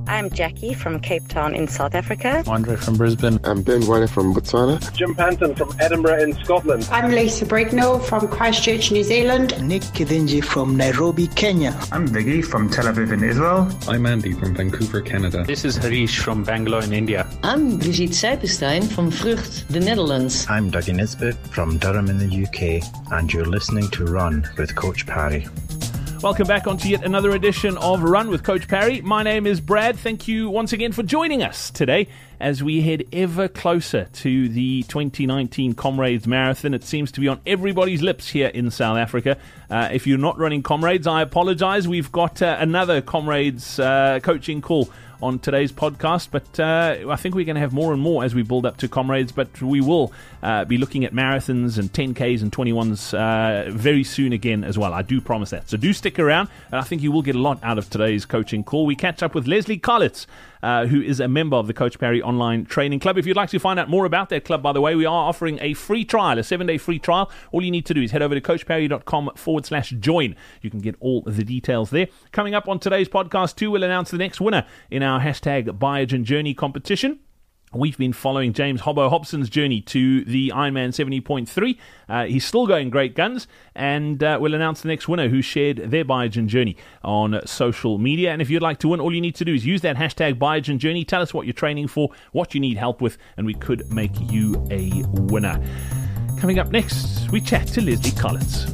I'm Jackie from Cape Town in South Africa. Andre from Brisbane. I'm Ben Wyler from Botswana. Jim Panton from Edinburgh in Scotland. I'm Lisa Brignall from Christchurch, New Zealand. Nick Kidinji from Nairobi, Kenya. I'm Viggy from Tel Aviv in Israel. I'm Andy from Vancouver, Canada. This is Harish from Bangalore in India. I'm Brigitte Seipenstein from Vrucht, the Netherlands. I'm Dougie Nisbet from Durham in the UK, and you're listening to Run with Coach Parry. Welcome back onto yet another edition of Run with Coach Parry. My name is Brad. Thank you once again for joining us today as we head ever closer to the 2019 Comrades Marathon. It seems to be on everybody's lips here in South Africa. If you're not running Comrades, I apologize. We've got another Comrades coaching call on today's podcast, but I think we're going to have more and more as we build up to Comrades, but we will be looking at marathons and 10Ks and 21s very soon again as well. I do promise that. So do stick around, and I think you will get a lot out of today's coaching call. We catch up with Leslie Collitz, who is a member of the Coach Parry Online Training Club. If you'd like to find out more about that club, by the way, we are offering a free trial, a 7-day free trial. All you need to do is head over to coachparry.com/join. You can get all the details there. Coming up on today's podcast too, we'll announce the next winner in our hashtag Biogen Journey competition. We've been following James Hobbo Hobson's journey to the Ironman 70.3. He's still going great guns, and we'll announce the next winner who shared their Biogen journey on social media. And if you'd like to win, all you need to do is use that hashtag Biogen Journey. Tell us what you're training for, what you need help with, and we could make you a winner. Coming up next, we chat to Leslie Collitz.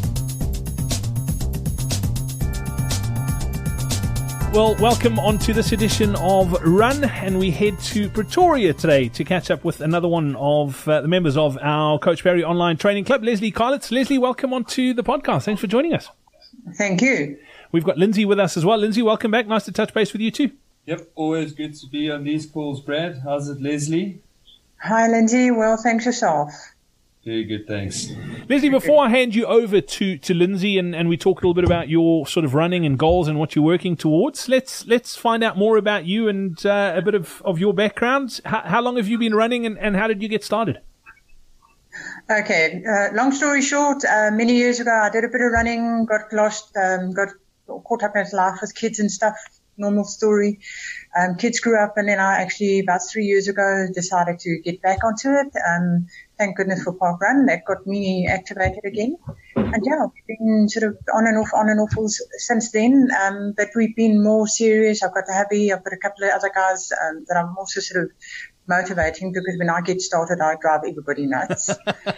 Well, welcome on to this edition of Run, and we head to Pretoria today to catch up with another one of the members of our Coach Parry Online Training Club, Leslie Collitz. Leslie, welcome on to the podcast. Thanks for joining us. Thank you. We've got Lindsay with us as well. Lindsay, welcome back. Nice to touch base with you too. Yep, always good to be on these calls, Brad. How's it, Leslie? Hi, Lindsay. Well, thanks yourself. Very good, thanks. Leslie, before I hand you over to Lindsay and we talk a little bit about your sort of running and goals and what you're working towards, let's find out more about you and a bit of your background. How long have you been running and how did you get started? Okay, long story short, many years ago I did a bit of running, got lost, got caught up in life with kids and stuff, normal story. Kids grew up, and then I actually, about 3 years ago, decided to get back onto it. Thank goodness for Park Run. That got me activated again. And yeah, we've been sort of on and off since then. But we've been more serious. I've got a hubby. I've got a couple of other guys that I'm also sort of motivating, because when I get started, I drive everybody nuts.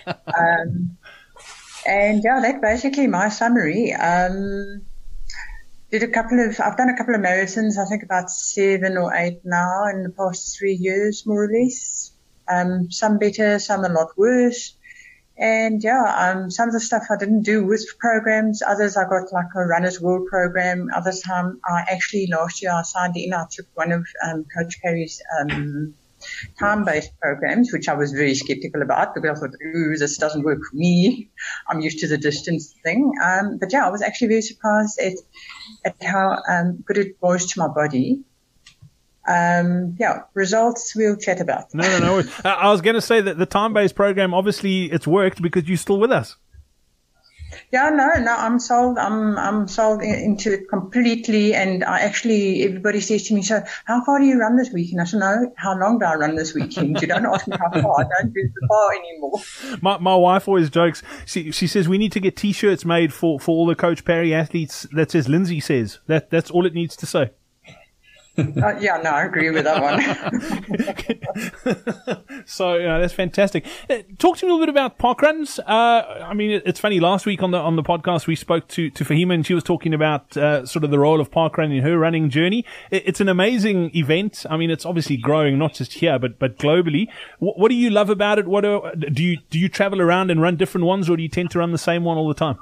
And yeah, that's basically my summary. I've done a couple of marathons, I think about 7 or 8 now in the past 3 years, more or less. Some better, some a lot worse. And yeah, some of the stuff I didn't do with programs. Others I got like a Runners World program. Others time last year I signed in. I took one of Coach Parry's time-based programs, which I was very skeptical about, because I thought, this doesn't work for me. I'm used to the distance thing. But yeah, I was actually very surprised at how good it was to my body. Results we'll chat about. No. I was going to say that the time-based program, obviously it's worked because you're still with us. Yeah, no, I'm sold. I'm sold into it completely. And everybody says to me, so how far do you run this weekend? I said, no, how long do I run this weekend? You don't ask me how far. I don't do the far anymore. My wife always jokes. She says we need to get T-shirts made for all the Coach Parry athletes that says Lindsay says. That's all it needs to say. I agree with that one. So that's fantastic. Talk to me a little bit about parkruns. It's funny. Last week on the podcast we spoke to Fahima, and she was talking about sort of the role of parkrun in her running journey. It's an amazing event. I mean, it's obviously growing not just here but globally. What do you love about it? Do you travel around and run different ones, or do you tend to run the same one all the time?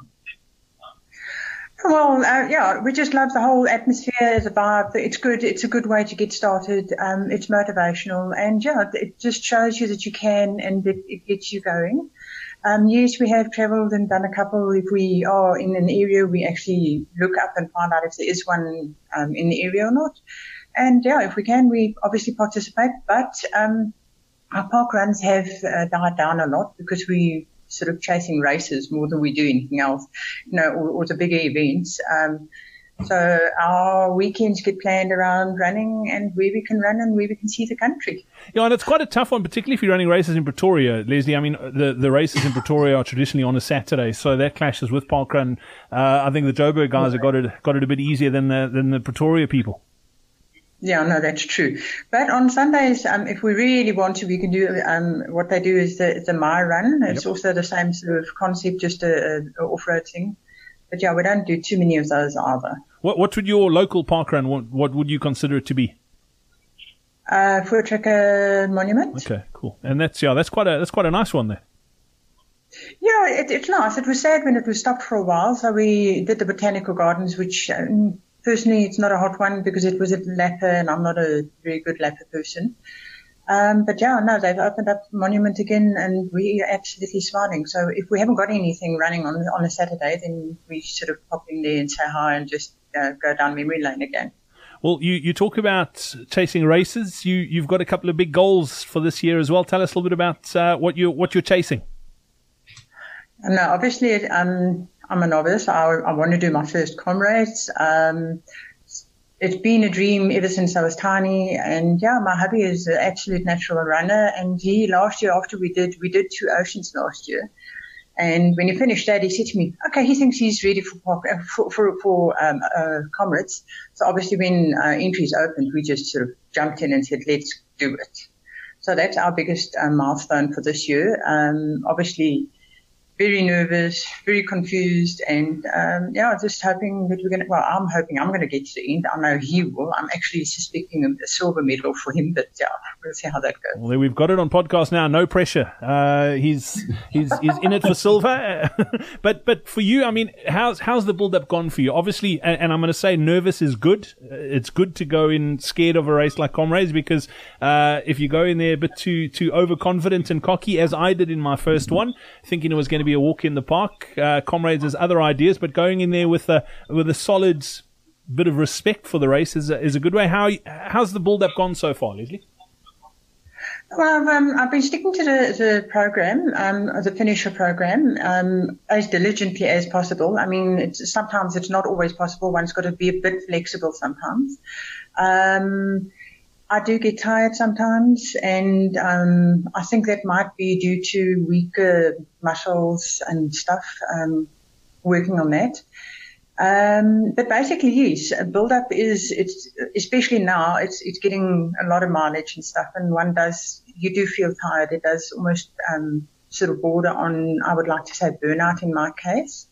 Well, we just love the whole atmosphere, the vibe. It's good. It's a good way to get started. It's motivational, and it just shows you that you can, and it gets you going. Yes, we have travelled and done a couple. If we are in an area, we actually look up and find out if there is one in the area or not. And if we can, we obviously participate. But our park runs have died down a lot because we sort of chasing races more than we do anything else, or the bigger events. So our weekends get planned around running and where we can run and where we can see the country. Yeah, and it's quite a tough one, particularly if you're running races in Pretoria, Leslie. I mean, the races in Pretoria are traditionally on a Saturday, so that clashes with Parkrun. I think the Joburg guys have got it a bit easier than the Pretoria people. Yeah, no, that's true. But on Sundays, if we really want to, we can do what they do is the My Run. It's also the same sort of concept, just a off-road thing. But yeah, we don't do too many of those either. What would your local parkrun, what would you consider it to be? Voortrekker Monument. Okay, cool. And that's quite a nice one there. Yeah, it's nice. It was sad when it was stopped for a while. So we did the Botanical Gardens, which personally it's not a hot one because it was at Lapper and I'm not a very good Lapper person. But yeah, no, they've opened up Monument again and we are absolutely smiling. So if we haven't got anything running on a Saturday, then we sort of pop in there and say hi and just go down memory lane again. Well, you talk about chasing races. You've got a couple of big goals for this year as well. Tell us a little bit about what you're chasing. No, obviously I'm a novice. I want to do my first Comrades. It's been a dream ever since I was tiny, and yeah, my hubby is an absolute natural runner. And last year after we did 2 oceans last year, and when he finished that, he said to me, "Okay, he thinks he's ready for Comrades." So obviously, when entries opened, we just sort of jumped in and said, "Let's do it." So that's our biggest milestone for this year. Obviously, very nervous, very confused, and just hoping that we're going to, I'm hoping I'm going to get to the end. I know he will. I'm actually suspecting a silver medal for him, but yeah, we'll see how that goes. Well, we've got it on podcast now. No pressure. He's in it for silver. But for you, I mean, how's the build-up gone for you? Obviously, and I'm going to say nervous is good. It's good to go in scared of a race like Comrades because if you go in there a bit too overconfident and cocky, as I did in my first one, thinking it was going to be a walk in the park. Comrades has other ideas, but going in there with a solid bit of respect for the race is a good way. How's the build-up gone so far, Leslie? Well, I've been sticking to the program, the finisher program, as diligently as possible. I mean, sometimes it's not always possible. One's got to be a bit flexible sometimes. I do get tired sometimes, and I think that might be due to weaker muscles and stuff, working on that. But basically, yes, build-up it's especially now, it's getting a lot of mileage and stuff, and you do feel tired. It does almost sort of border on, I would like to say, burnout in my case.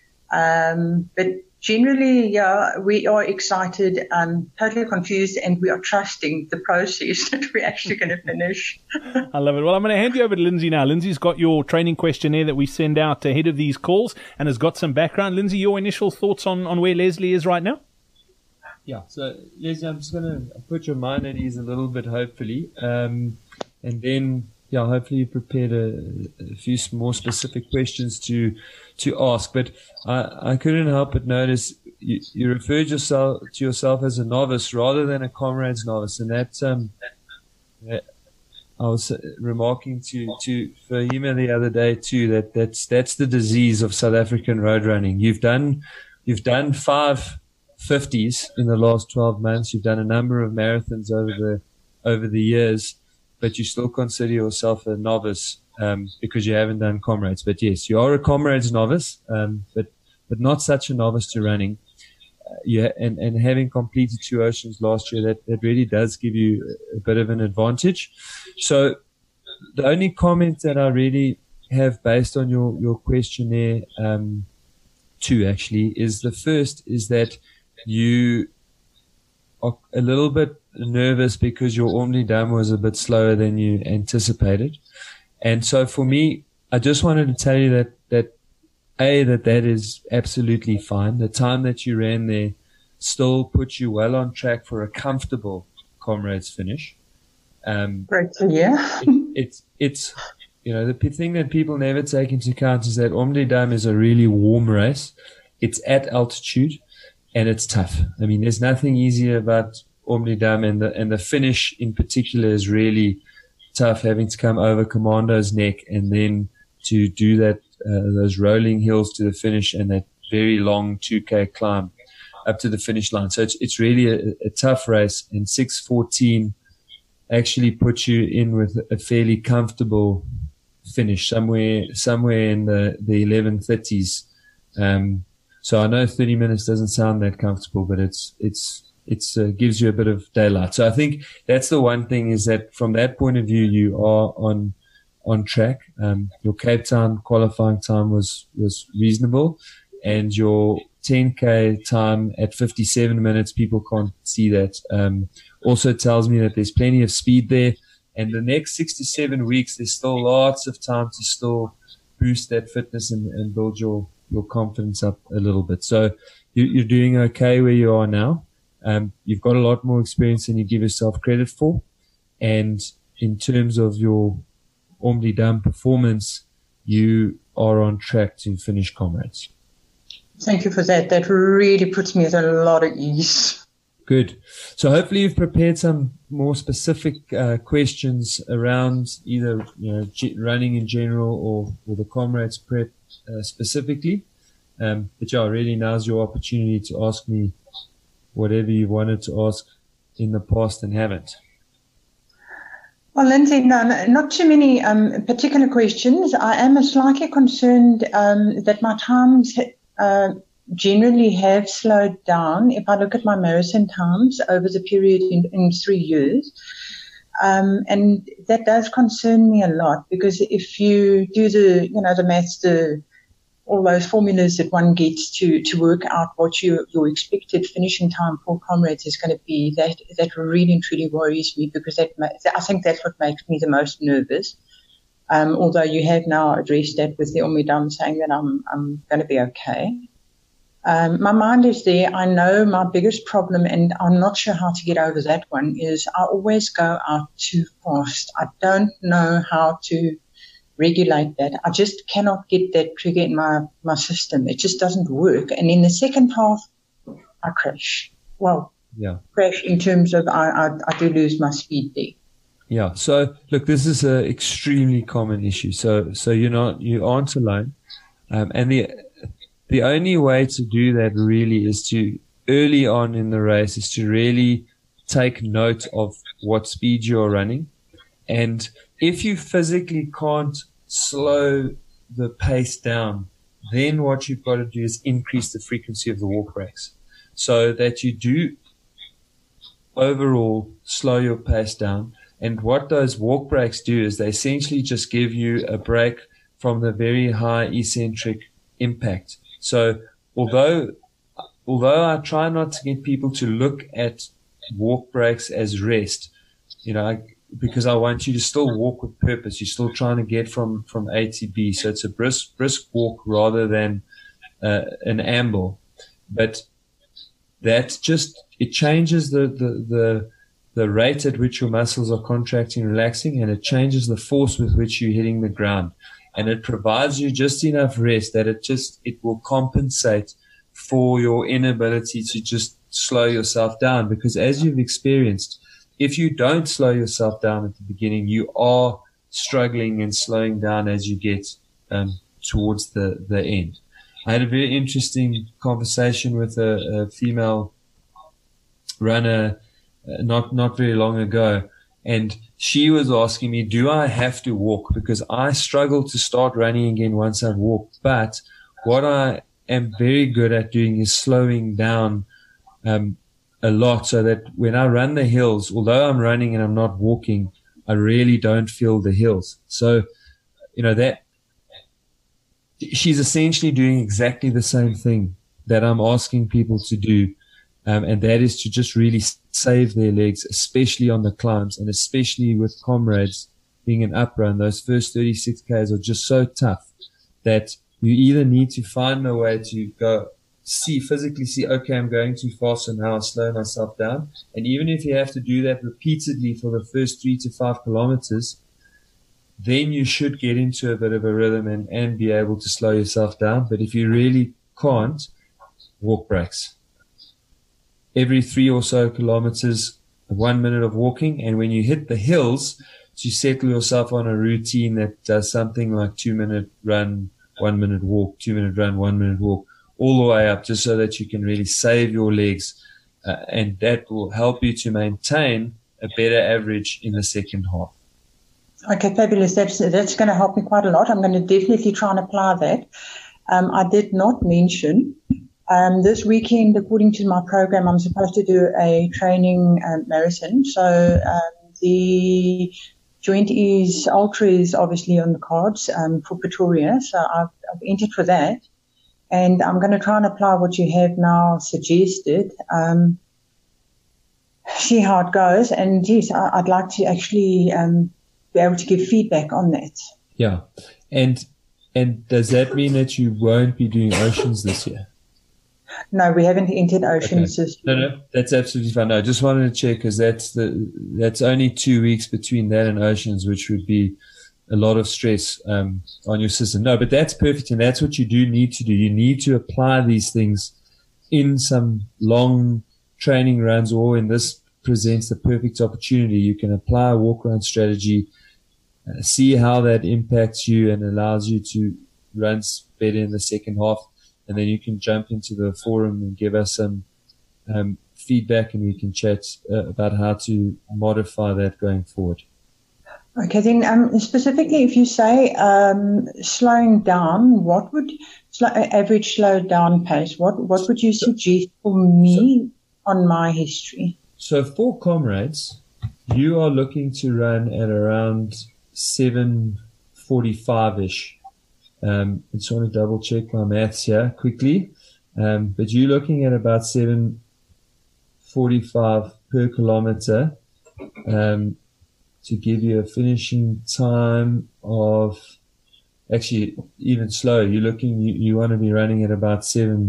But generally, yeah, we are excited, totally confused, and we are trusting the process that we're actually going to finish. I love it. Well, I'm going to hand you over to Lindsay now. Lindsay's got your training questionnaire that we send out ahead of these calls and has got some background. Lindsay, your initial thoughts on where Leslie is right now? Yeah, so Leslie, I'm just going to put your mind at ease a little bit, hopefully, and then hopefully you prepared a few more specific questions to ask. But I couldn't help but notice you referred to yourself as a novice rather than a Comrades novice, and that's I was remarking to Fahima the other day too that's the disease of South African road running. You've done 5 50s in the last 12 months. You've done a number of marathons over the years, but you still consider yourself a novice because you haven't done Comrades. But yes, you are a Comrades novice, but not such a novice to running. And having completed 2 oceans last year, that really does give you a bit of an advantage. So the only comment that I really have based on your questionnaire, 2 actually, is the first is that you are a little bit nervous because your Ormley Dam was a bit slower than you anticipated. And so for me, I just wanted to tell you that is absolutely fine. The time that you ran there still puts you well on track for a comfortable Comrades finish. Great to hear. It's the thing that people never take into account is that Ormley Dam is a really warm race. It's at altitude and it's tough. I mean, there's nothing easier about Ormley Dam, and the finish in particular is really tough, having to come over Commando's Neck and then to do that those rolling hills to the finish and that very long 2K climb. up to the finish line. So it's really a tough race, and 6:14 actually puts you in with a fairly comfortable finish, somewhere in the 11:30s. So I know 30 minutes doesn't sound that comfortable, but it's gives you a bit of daylight. So I think that's the one thing, is that from that point of view, you are on track. Your Cape Town qualifying time was reasonable, and your 10K time at 57 minutes, people can't see that. Also tells me that there's plenty of speed there, and the next 6 to 7 weeks, there's still lots of time to still boost that fitness and build your confidence up a little bit. So you're doing okay where you are now. You've got a lot more experience than you give yourself credit for. And in terms of your Ormley Dam performance, you are on track to finish Comrades. Thank you for that. That really puts me at a lot of ease. Good. So hopefully you've prepared some more specific questions around either running in general or the Comrades prep specifically. But yeah, really now's your opportunity to ask me whatever you wanted to ask in the past and haven't. Well, Lindsay, no, not too many particular questions. I am slightly concerned that my times generally have slowed down if I look at my marathon times over the period in 3 years. And that does concern me a lot, because if you do the maths, all those formulas that one gets to work out what your expected finishing time for Comrades is going to be, that really and truly worries me, because I think that's what makes me the most nervous. Although you have now addressed that with the Ormley Dam, saying that I'm going to be okay. My mind is there. I know my biggest problem, and I'm not sure how to get over that one, is I always go out too fast. I don't know how to regulate that. I just cannot get that trigger in my system. It just doesn't work. And in the second half, I crash. Well, yeah, crash in terms of I do lose my speed there. Yeah. So look, this is an extremely common issue. So you aren't alone. And the only way to do that really is to, early on in the race, is to really take note of what speed you're running. And if you physically can't slow the pace down, then what you've got to do is increase the frequency of the walk breaks, so that you do overall slow your pace down. And what those walk breaks do is they essentially just give you a break from the very high eccentric impact. So although I try not to get people to look at walk breaks as rest, because I want you to still walk with purpose. You're still trying to get from A to B. So it's a brisk walk rather than an amble. But that it changes the rate at which your muscles are contracting, relaxing, and it changes the force with which you're hitting the ground. And it provides you just enough rest that it will compensate for your inability to just slow yourself down. Because as you've experienced, if you don't slow yourself down at the beginning, you are struggling and slowing down as you get towards the end. I had a very interesting conversation with a female runner not very long ago, and she was asking me, do I have to walk? Because I struggle to start running again once I've walked. But what I am very good at doing is slowing down a lot, so that when I run the hills, although I'm running and I'm not walking, I really don't feel the hills. So, that she's essentially doing exactly the same thing that I'm asking people to do. And that is to just really save their legs, especially on the climbs, and especially with Comrades being an up run. Those first 36 Ks are just so tough that you either need to find a way to go physically see, okay, I'm going too fast, so now I slow myself down. And even if you have to do that repeatedly for the first 3 to 5 kilometers, then you should get into a bit of a rhythm and be able to slow yourself down. But if you really can't, walk breaks. Every 3 or so kilometers, 1 minute of walking. And when you hit the hills, to settle yourself on a routine that does something like 2 minute run, 1 minute walk, 2 minute run, 1 minute walk. all the way up, just so that you can really save your legs, and that will help you to maintain a better average in the second half. Okay, fabulous. That's going to help me quite a lot. I'm going to definitely try and apply that. I did not mention this weekend, according to my program, I'm supposed to do a training marathon. So the Joint Ease Ultra is obviously on the cards for Pretoria. So I've entered for that. And I'm going to try and apply what you have now suggested, see how it goes. And yes, I'd like to actually be able to give feedback on that. Yeah. And does that mean that you won't be doing Oceans this year? No, we haven't entered Oceans this year. No, that's absolutely fine. No, I just wanted to check, because that's only 2 weeks between that and Oceans, which would be a lot of stress on your system. No, but that's perfect, and that's what you do need to do. You need to apply these things in some long training runs, or when this presents the perfect opportunity, you can apply a walk-around strategy, see how that impacts you and allows you to run better in the second half. And then you can jump into the forum and give us some feedback, and we can chat about how to modify that going forward. Okay, then specifically, if you say slowing down, what would average slow down pace? What would you suggest for me on my history? So for comrades, you are looking to run at around 7:45-ish. I just want to double check my maths here quickly. But you're looking at about 7:45 per kilometer, to give you a finishing time of, actually even slower. You want to be running at about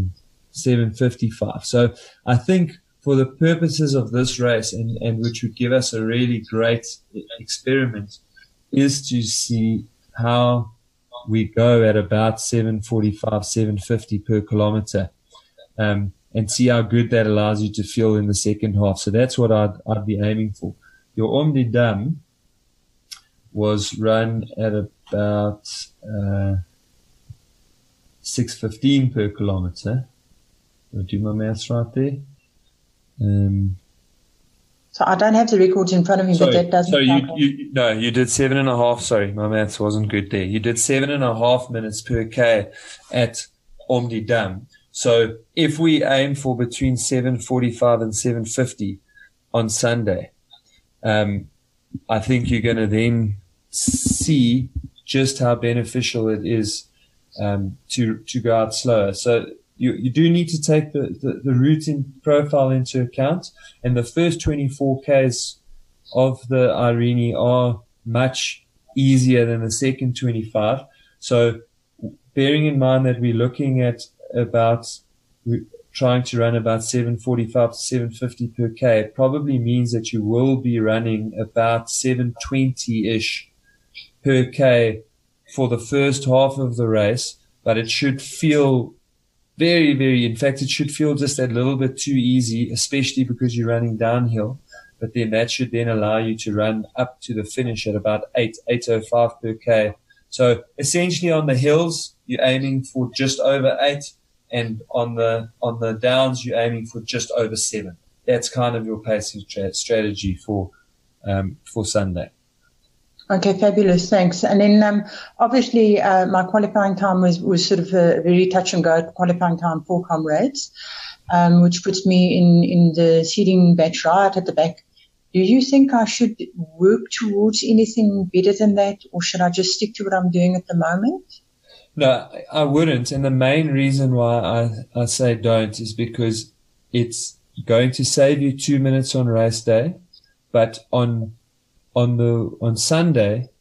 7:55. So I think for the purposes of this race, and which would give us a really great experiment, is to see how we go at about 7:45, 7:50 per kilometer, and see how good that allows you to feel in the second half. So that's what I'd be aiming for. Your Om die Dam was run at about 6:15 per kilometer. I'll do my maths right there. So I don't have the records in front of me, but that doesn't. So you did 7.5. Sorry, my maths wasn't good there. You did 7.5 minutes per K at Om die Dam. So if we aim for between 7:45 and 7:50 on Sunday, I think you're going to then see just how beneficial it is to go out slower. So you do need to take the route profile into account, and the first 24 Ks of the Irene are much easier than the second 25. So bearing in mind that we're looking at trying to run about 7:45 to 7:50 per K, it probably means that you will be running about 7:20-ish per K for the first half of the race, but it should feel very, very, in fact, it should feel just a little bit too easy, especially because you're running downhill. But then that should then allow you to run up to the finish at about 8:05 per K. So essentially on the hills, you're aiming for just over 8, and on the downs, you're aiming for just over 7. That's kind of your pacing strategy for Sunday. Okay, fabulous. Thanks. And then obviously my qualifying time was sort of a very touch and go qualifying time for comrades, which puts me in the seeding batch right at the back. Do you think I should work towards anything better than that, or should I just stick to what I'm doing at the moment? No, I wouldn't. And the main reason why I say don't is because it's going to save you 2 minutes on race day, but on Sunday,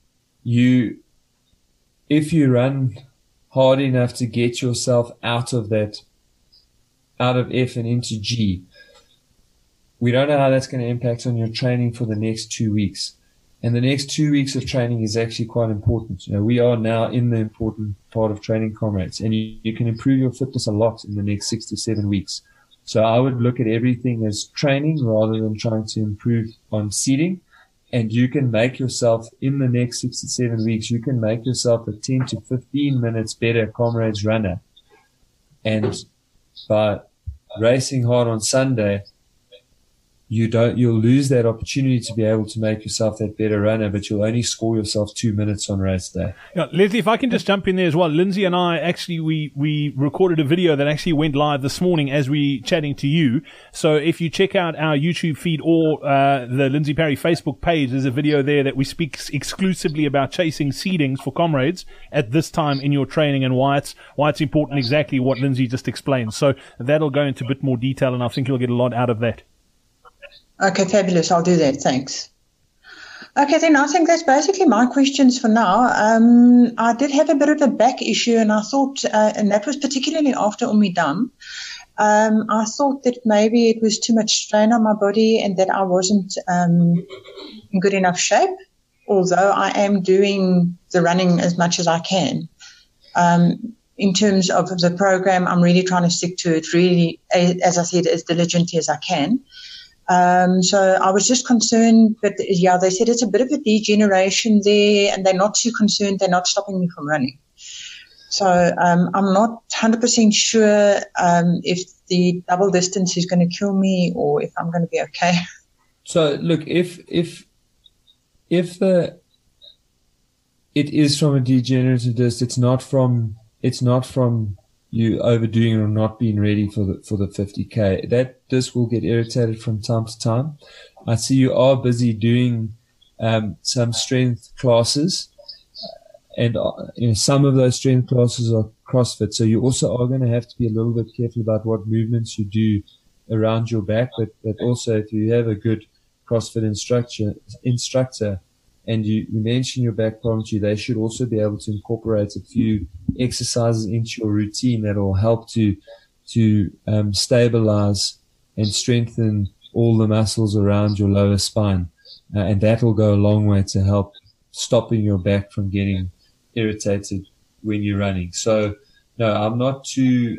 if you run hard enough to get yourself out of F and into G, we don't know how that's going to impact on your training for the next 2 weeks. And the next 2 weeks of training is actually quite important. You know, we are now in the important part of training comrades, and you can improve your fitness a lot in the next 6 to 7 weeks. So I would look at everything as training rather than trying to improve on seeding. And you can make yourself, in the next 6 to 7 weeks, you can make yourself a 10 to 15 minutes better comrades runner. And by racing hard on Sunday, you'll lose that opportunity to be able to make yourself that better runner, but you'll only score yourself 2 minutes on race day. Yeah, Leslie, if I can just jump in there as well. Lindsay and I actually, we recorded a video that actually went live this morning as we chatting to you. So if you check out our YouTube feed or the Lindsay Parry Facebook page, there's a video there that we speak exclusively about chasing seedings for comrades at this time in your training and why it's important, exactly what Lindsay just explained. So that'll go into a bit more detail, and I think you'll get a lot out of that. Okay, fabulous. I'll do that. Thanks. Okay, then I think that's basically my questions for now. I did have a bit of a back issue, and I thought, and that was particularly after Umidam, I thought that maybe it was too much strain on my body and that I wasn't in good enough shape, although I am doing the running as much as I can. In terms of the program, I'm really trying to stick to it, really, as I said, as diligently as I can. So I was just concerned, but yeah, they said it's a bit of a degeneration there, and they're not too concerned. They're not stopping me from running. So I'm not 100% sure if the double distance is going to kill me or if I'm going to be okay. So look, if it is from a degenerative disc, it's not from you overdoing or not being ready for the 50K. That disc will get irritated from time to time. I see you are busy doing some strength classes, and some of those strength classes are CrossFit. So you also are going to have to be a little bit careful about what movements you do around your back. But also, if you have a good CrossFit instructor, and you mention your back problem to you, they should also be able to incorporate a few exercises into your routine that will help to stabilize and strengthen all the muscles around your lower spine. And that will go a long way to help stopping your back from getting irritated when you're running. So no, I'm not too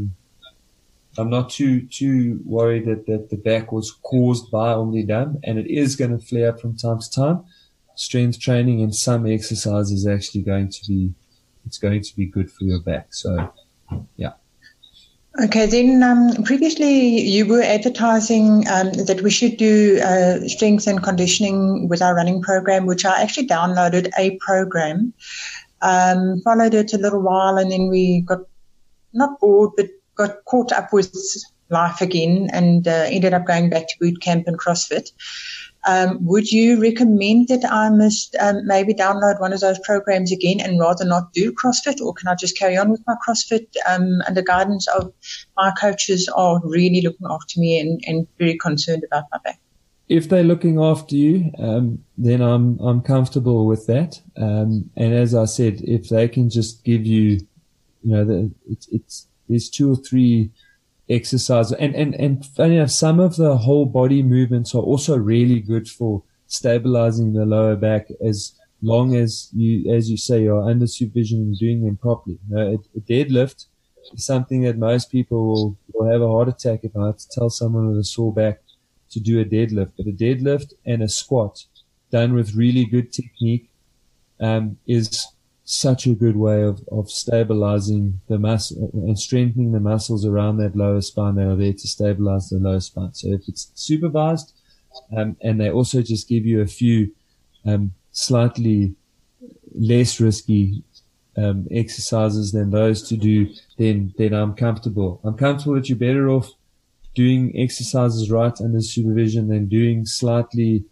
worried that the back was caused by Umidam, and it is going to flare up from time to time. Strength training and some exercise is actually going to be good for your back. So, yeah. Okay, then previously you were advertising that we should do strength and conditioning with our running program, which I actually downloaded a program, followed it a little while, and then we got not bored, but got caught up with life again and ended up going back to boot camp and CrossFit. Would you recommend that I must maybe download one of those programs again and rather not do CrossFit, or can I just carry on with my CrossFit under guidance of my coaches are really looking after me and very concerned about my back? If they're looking after you, then I'm comfortable with that. And as I said, if they can just give you, there's 2 or 3 exercise and funny enough, some of the whole body movements are also really good for stabilizing the lower back, as long as you say, you're under supervision and doing them properly. A deadlift is something that most people will have a heart attack if I have to tell someone with a sore back to do a deadlift. But a deadlift and a squat done with really good technique is such a good way of stabilizing the muscle and strengthening the muscles around that lower spine that are there to stabilize the lower spine. So if it's supervised, and they also just give you a few slightly less risky exercises than those to do, then I'm comfortable. I'm comfortable that you're better off doing exercises right under supervision than doing slightly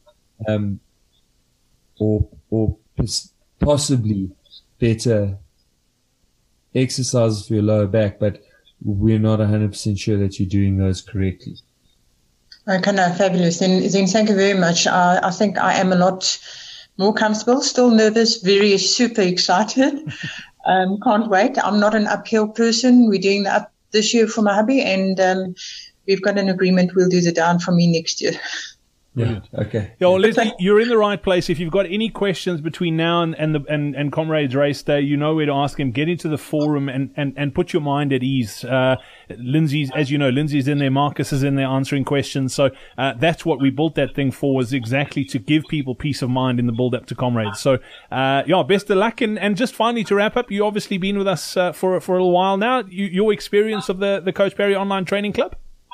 or possibly better exercises for your lower back, but we're not 100% sure that you're doing those correctly. Okay, no, fabulous. Then thank you very much. I think I am a lot more comfortable, still nervous, very super excited. Can't wait. I'm not an uphill person. We're doing the up this year for my hubby, and we've got an agreement we'll do the down for me next year. Brilliant. Yeah. Okay. Yeah, well, Leslie, you're in the right place. If you've got any questions between now and Comrades Race Day, you know where to ask him. Get into the forum and put your mind at ease. Lindsay's, as you know, Lindsay's in there, Marcus is in there answering questions. So that's what we built that thing for, was exactly to give people peace of mind in the build up to Comrades. So best of luck. And just finally to wrap up, you've obviously been with us for a little while now. Your experience of the Coach Parry Online Training Club?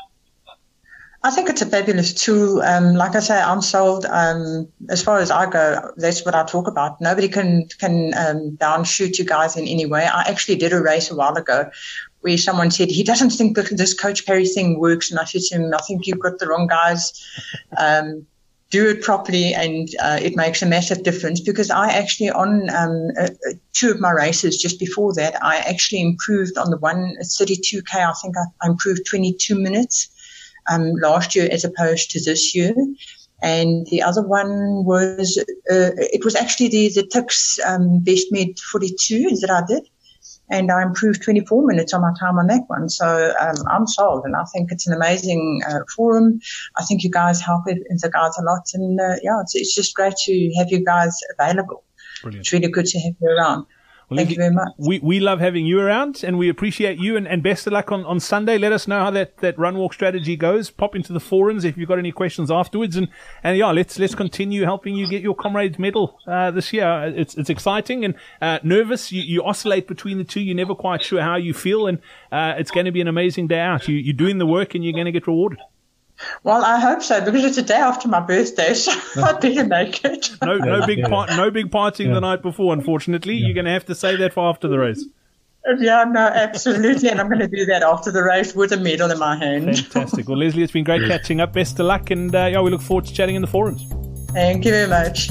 I think it's a fabulous tool. Like I say, I'm sold. As far as I go, that's what I talk about. Nobody can downshoot you guys in any way. I actually did a race a while ago where someone said, he doesn't think that this Coach Parry thing works. And I said to him, I think you've got the wrong guys. Do it properly, and it makes a massive difference, because I actually, on two of my races just before that, I actually improved on the one 32K. I think I improved 22 minutes. Last year as opposed to this year. And the other one was, it was actually the Tix Best Med 42 that I did. And I improved 24 minutes on my time on that one. So I'm sold, and I think it's an amazing forum. I think you guys help the guys a lot. And it's just great to have you guys available. Brilliant. It's really good to have you around. Well, thank you very much. We love having you around, and we appreciate you, and best of luck on Sunday. Let us know how that run walk strategy goes. Pop into the forums if you've got any questions afterwards, and let's continue helping you get your Comrades medal this year. It's exciting and nervous. You oscillate between the two. You're never quite sure how you feel, and it's going to be an amazing day out. You're doing the work, and you're going to get rewarded. Well, I hope so, because it's a day after my birthday, so I better make it. No big partying the night before, unfortunately. You're going to have to say that for after the race. Yeah, no, absolutely, and I'm going to do that after the race with a medal in my hand. Fantastic. Well, Leslie, it's been great catching up. Best of luck, and we look forward to chatting in the forums. Thank you very much.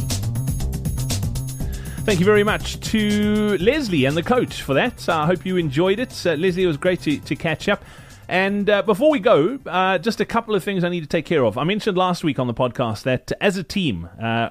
Thank you very much to Leslie and the coach for that. I hope you enjoyed it. Leslie, it was great to catch up. And before we go, just a couple of things I need to take care of. I mentioned last week on the podcast that as a team,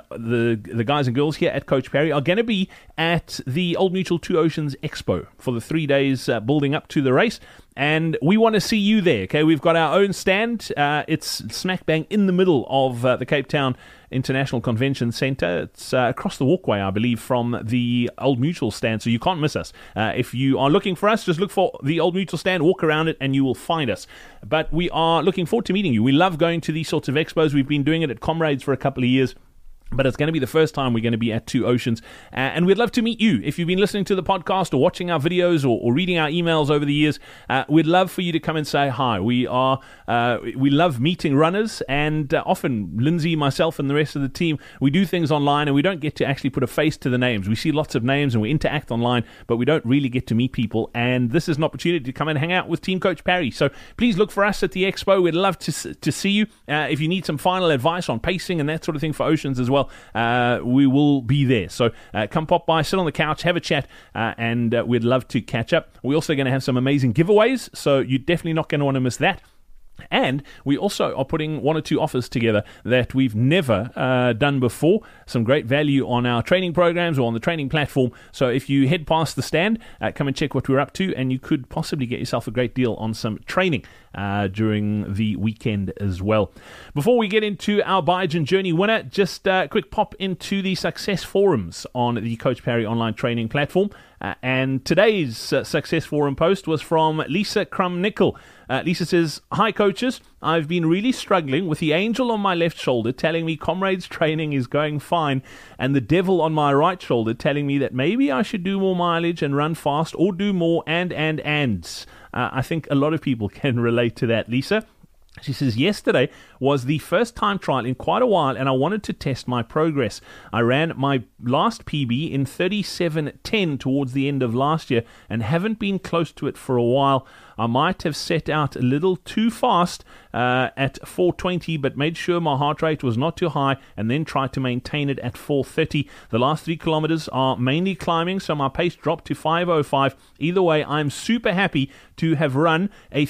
the guys and girls here at Coach Parry are going to be at the Old Mutual Two Oceans Expo for the 3 days building up to the race. And we want to see you there, okay? We've got our own stand. It's smack bang in the middle of the Cape Town International Convention Centre. It's across the walkway, I believe, from the Old Mutual stand, so you can't miss us. If you are looking for us, just look for the Old Mutual stand, walk around it, and you will find us. But we are looking forward to meeting you. We love going to these sorts of expos. We've been doing it at Comrades for a couple of years. But it's going to be the first time we're going to be at Two Oceans. And we'd love to meet you. If you've been listening to the podcast or watching our videos or reading our emails over the years, we'd love for you to come and say hi. We love meeting runners, and often Lindsay, myself, and the rest of the team, we do things online and we don't get to actually put a face to the names. We see lots of names and we interact online, but we don't really get to meet people. And this is an opportunity to come and hang out with Team Coach Parry. So please look for us at the expo. We'd love to see you. If you need some final advice on pacing and that sort of thing for Oceans as well, we will be there. So come pop by, sit on the couch, have a chat, and we'd love to catch up. We're also going to have some amazing giveaways, so you're definitely not going to want to miss that. And we also are putting one or two offers together that we've never done before. Some great value on our training programs or on the training platform. So if you head past the stand, come and check what we're up to, and you could possibly get yourself a great deal on some training during the weekend as well. Before we get into our Biogen Journey winner, just a quick pop into the Success Forums on the Coach Parry online training platform. And today's Success Forum post was from Lisa Crumnickel. Lisa says, "Hi coaches, I've been really struggling with the angel on my left shoulder telling me Comrades training is going fine, and the devil on my right shoulder telling me that maybe I should do more mileage and run fast or do more and. I think a lot of people can relate to that, Lisa. She says, yesterday was the first time trial in quite a while, and I wanted to test my progress. I ran my last PB in 37:10 towards the end of last year and haven't been close to it for a while. I might have set out a little too fast at 4:20, but made sure my heart rate was not too high and then tried to maintain it at 4:30. The last 3 kilometers are mainly climbing, so my pace dropped to 5:05. Either way, I'm super happy to have run a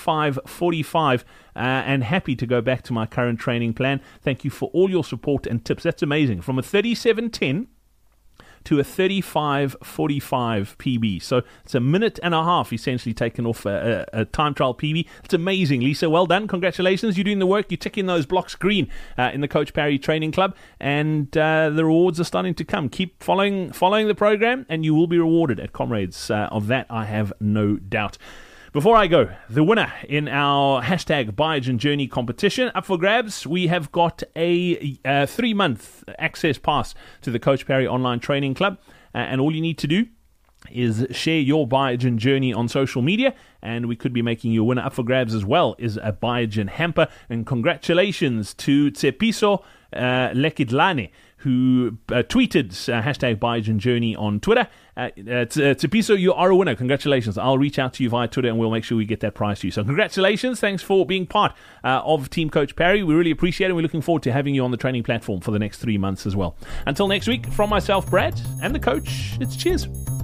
35:45 and happy to go back to my current training plan. Thank you for all your support and tips. That's amazing. From a 37:10 to a 35:45 PB. So it's a minute and a half essentially taken off a time trial PB. It's amazing, Lisa. Well done. Congratulations. You're doing the work. You're ticking those blocks green in the Coach Parry Training Club, and the rewards are starting to come. Keep following the program, and you will be rewarded at Comrades. Of that, I have no doubt. Before I go, the winner in our hashtag Biogen Journey competition, up for grabs, we have got a 3-month access pass to the Coach Parry Online Training Club. And all you need to do is share your Biogen journey on social media, and we could be making you a winner. Up for grabs as well is a Biogen hamper. And congratulations to Tsepiso Lekidlane, who tweeted hashtag Biogen Journey on Twitter. Tsepiso, you are a winner. Congratulations. I'll reach out to you via Twitter and we'll make sure we get that prize to you. So congratulations. Thanks for being part of Team Coach Parry. We really appreciate it, and we're looking forward to having you on the training platform for the next 3 months as well. Until next week, from myself, Brad, and the coach, it's cheers.